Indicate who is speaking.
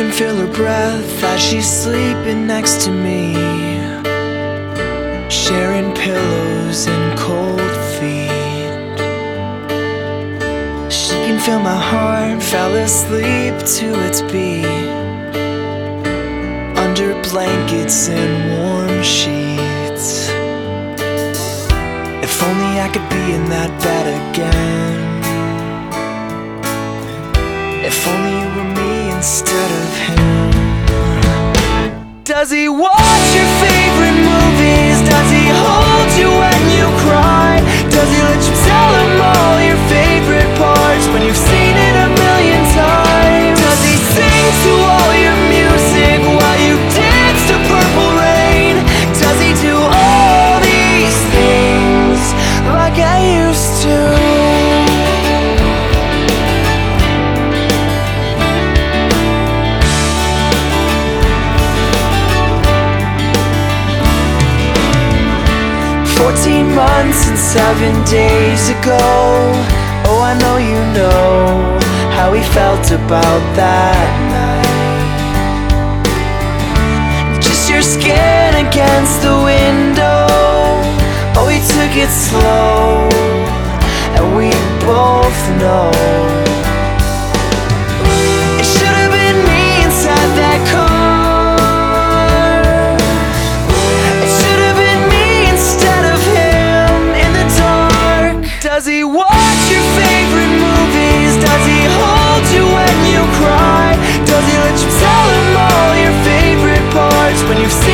Speaker 1: can feel her breath as she's sleeping next to me, sharing pillows and cold feet. She can feel my heart, fell asleep to its beat, under blankets and warm sheets. If only I could be in that bed again. If only you were me instead of him. Does he watch your favorite movies? Does he hold you when you cry? Does he let you tell him all your favorite parts when you've seen it a million times? Does he sing to all your music while you dance to Purple Rain? Does he do all these things like I used to? 14 months and 7 days ago, oh, I know you know how he felt about that night. Just your skin against the window, oh, he took it slow, and we both know it should have been me inside that car. Does he watch your favorite movies? Does he hold you when you cry? Does he let you tell him all your favorite parts when you've seen